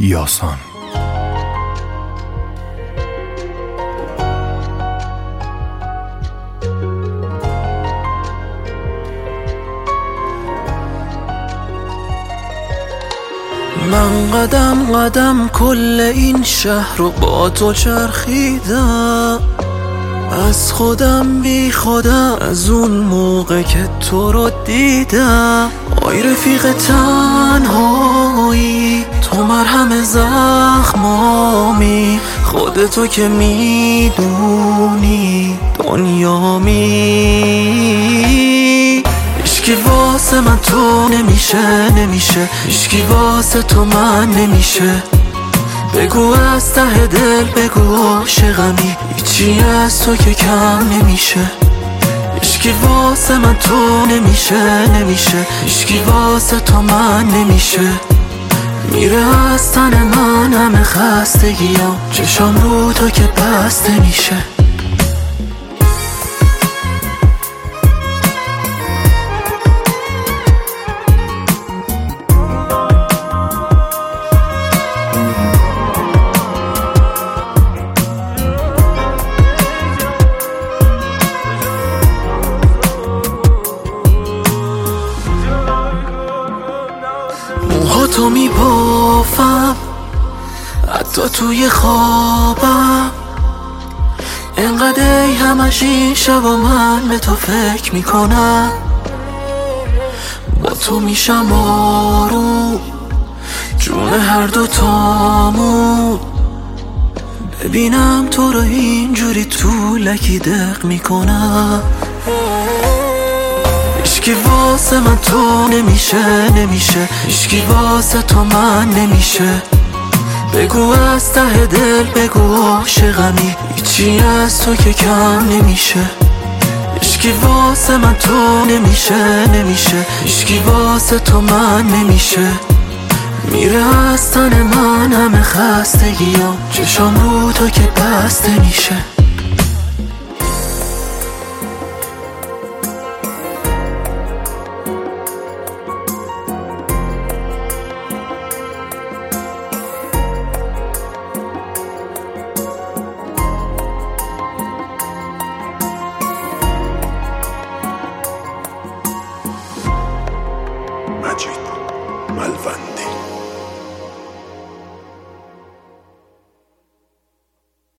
بیاسان. من قدم قدم کل این شهر رو با تو چرخیدم، از خودم بی خودم از اون موقع که تو رو دیدم. آی رفیق تنهایی، تو مرهم زخمامی، خودتو که میدونی دنیامی. هیچکی واسه من تو نمیشه، هیچکی واسه تو من نمیشه. بگو از ته دل، بگو عاشقمی، هیچی از تو که کم نمیشه. هیچکی واسه من تو نمیشه، هیچکی واسه تو من نمیشه. میره از تن من همه خستگیام، چشام رو تو که بسته میشه. تو میبافم حتی توی خوابم، انقدر همش این شب و من به تو فکر میکنم. با تو میشم آروم، جون هر دو تامون. ببینم تو رو اینجوری طولکی دق میکنم. هیچکی واسه من تو نمیشه، هیچکی واسه تو من نمیشه. بگو از ته دل، بگو عاشقمی، هیچی از تو که کم نمیشه. هیچکی واسه من تو نمیشه، هیچکی واسه تو من نمیشه. میره از تن من همه خستگیام، چشام رو تو که بسته میشه.